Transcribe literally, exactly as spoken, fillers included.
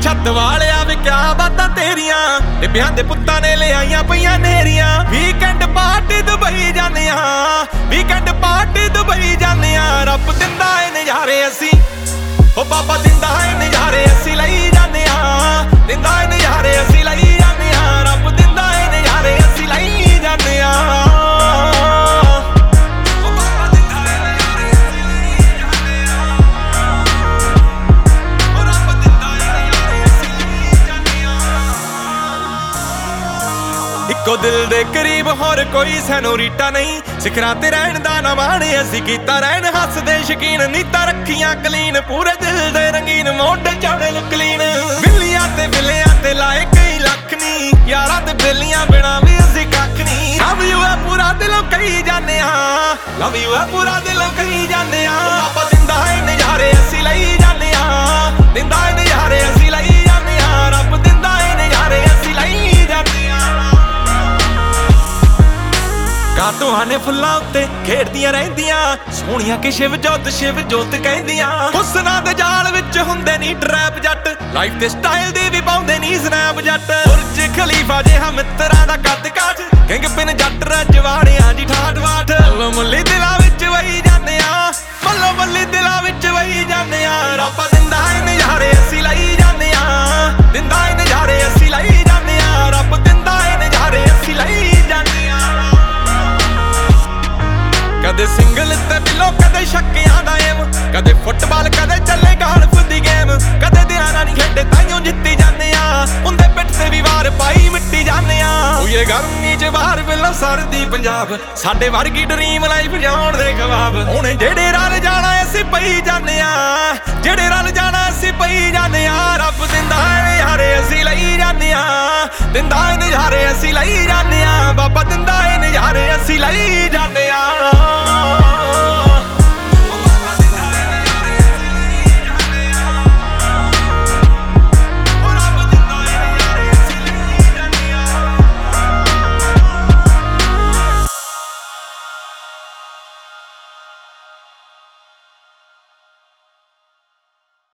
ਛੱਤ ਵਾਲਿਆ ਵੇ ਕਿਆ ਬਾਤਾਂ ਤੇਰੀਆਂ, ਟਿੱਬਿਆਂ ਦੇ ਪੁੱਤਾਂ ਨੇ ਲਿਆਈਆਂ ਪਈਆਂ ਨੇਰੀਆਂ। ਵੀਕਐਂਡ ਪਾਰਟੀ ਦੁਬਈ ਜਾਂਦੇ ਆ, ਵੀਕਐਂਡ ਪਾਰਟੀ ਦੁਬਈ ਜਾਂਦੇ ਆ। ਰੱਬ ਦਿੰਦਾ ਏ ਨਜ਼ਾਰੇ ਅਸੀਂ, ਓ ਬਾਬਾ ਦਿੰਦਾ ਏ ਨਜ਼ਾਰੇ ਅਸੀਂ ਲਈ ਜਾਂਦੇ ਆ, ਦਿੰਦਾ ਏ ਨਜ਼ਾਰੇ ਅਸੀਂ ਲਈ ਜਾਂਦੇ ਆ। ਰੱਬ ਦਿੰਦਾ ਏ ਨਜ਼ਾਰੇ ਅਸੀਂ ਲਈ ਜਾਂਦੇ ਆ। ਇੱਕੋ ਦਿਲ ਦੇ ਕਰੀਬ ਹੋਰ ਕੋਈ ਸੈਨੋਰੀਟਾ ਨਹੀਂ, ਸਿਖਰਾਂ ਤੇ ਰਹਿਣ ਦਾ ਨਾ ਮਾਣੇ ਅਸੀਂ ਕੀਤਾ ਰਹਿਣ ਹੱਸਦੇ ਸ਼ਕੀਨ। ਨੀਤਾਂ ਰੱਖੀਆਂ ਕਲੀਨ, ਪੂਰੇ ਦਿਲ ਦੇ ਰੰਗੀਨ, ਮੋਢੇ ਚਾੜੇ ਕਲੀਨ। ਬਿੱਲੀਆਂ ਤੇ ਬਿੱਲਿਆਂ ਤੇ ਲਾਏ ਕਈ ਲੱਖ ਨੀ, ਯਾਰਾਂ ਤੇ ਬੇਲੀਆਂ ਬਿਨਾ ਵੀ ਅਸੀਂ ਕੱਖ ਨੀ। ਲਵ ਯੂ ਹੈ ਪੂਰਾ ਦਿਲੋਂ ਕਹੀ ਜਾਂਦੇ ਆ, ਲਵ ਯੂ ਹੈ ਪੂਰਾ ਦਿਲੋਂ ਕਹੀ ਜਾਂਦੇ ਆ। ਬਾਬਾ ਦਿੰਦਾ ਏ ਨਜ਼ਾਰੇ ਅਸੀਂ ਲਈ ਜਾਂਦੇ ਆ, ਦਿੰਦਾ ਏ ਨਜ਼ਾਰੇ ਅਸੀਂ ਲਈ ਜਾਂਦੇ ਆ। ਰੱਬ ਦਿੰਦਾ ਏ ਨਜ਼ਾਰੇ ਅਸੀਂ ਲਈ ਜਾਂਦੇ ਆ। ਕਾਟੋਹਾਨੇ ਫੁੱਲਾਂ ਉੱਤੇ ਖੇਡਦੀਆਂ ਰਹਿੰਦੀਆਂ, ਸੋਹਣੀਆਂ ਕਿ ਸ਼ਿਵ ਜੋਤ ਸ਼ਿਵ ਜੋਤ ਕਹਿੰਦੀਆਂ। ਹੁਸਨਾਂ ਦੇ ਜਾਲ ਵਿੱਚ ਹੁੰਦੇ ਨੀ ਟਰੈਪ ਜੱਟ, ਲਾਈਫ ਦੇ ਸਟਾਈਲ ਦੀ ਵੀ ਪਾਉਂਦੇ ਨੀ ਸਨੈਪ ਜੱਟ। ਬੁਰਜ ਖਲੀਫਾ ਜਿਹਾ ਮਿੱਤਰਾਂ ਦਾ ਕੱਦ ਕਾਠ, ਕਿੰਗ ਪਿਨ ਜੱਟ ਰਜਵਾੜਿਆਂ ਦੀ ਠਾਠ ਬਾਠ। ਮੱਲੋ ਮੱਲੀ ਦਿਲਾਂ ਵਿੱਚ ਵਹੀ ਜਾਂਦੇ ਆ, ਮੱਲੋ ਮੱਲੀ ਦਿਲਾਂ ਵਿੱਚ ਵਹੀ ਜਾਂਦੇ ਆ। ਰੱਬ ਦਿੰਦਾ ਏ ਨਜ਼ਾਰੇ ਅਸੀਂ ਲਈ ਜਾਂਦੇ ਆ, ਦਿੰਦਾ ਏ ਨਜ਼ਾਰੇ ਅਸੀਂ ਲਈ ਜਾਂਦੇ ਆ। ਰੱਬ ਦਿੰਦਾ ਏ ਨਜ਼ਾਰੇ ਅਸੀਂ ਲਈ ਜਾਂਦੇ ਆ। ਕਦੇ ਸਿੰਗਲ ਤੇ ਬਿੱਲੋ ਕਦੇ ਛੱਕਿਆਂ ਦਾ ਏਮ, ਕਦੇ ਫੁੱਟਬਾਲ ਕਦੇ ਚੱਲੇ ਗਾਲਫ ਦੀ ਗੇਮ। ਕਦੇ ਦਿਹਾੜਾ ਨਹੀਂ ਖੇਡੇ ਤਾਈਓ ਜਿੱਤੀ ਜਾਂਦੇ ਆ, ਹੁੰਦੇ ਪਿੱਠ ਤੇ ਵੀ ਵਾਰ ਪਾਈ ਮਿੱਟੀ ਜਾਂਦੇ ਆ। ਉਏ ਗਰਮੀ ਚ ਬਾਹਰ ਬਿੱਲੋ ਸਰਦੀ ਪੰਜਾਬ, ਸਾਡੇ ਵਰਗੀ ਡਰੀਮ ਲਾਈਫ ਜਾਣ ਦੇ ਖਵਾਬ। ਹੁਣ ਜਿਹੜੇ ਰਲ ਜਾਣਾ ਅਸੀਂ ਪਈ ਜਾਂਦੇ ਆ, ਜਿਹੜੇ ਰਲ ਜਾਣਾ ਅਸੀਂ ਪਈ ਜਾਂਦੇ ਆ। ਰੱਬ ਦਿੰਦਾ ਏ ਨਜ਼ਾਰੇ ਅਸੀਂ ਲਈ ਜਾਂਦੇ ਆ, ਦਿੰਦਾ ਏ ਨਜ਼ਾਰੇ ਅਸੀਂ ਲਈ ਜਾਂਦੇ ਆ। ਬਾਬਾ ਦਿੰਦਾ ਏ ਨਜ਼ਾਰੇ ਅਸੀਂ ਲਈ ਜਾਂਦੇ ਆ।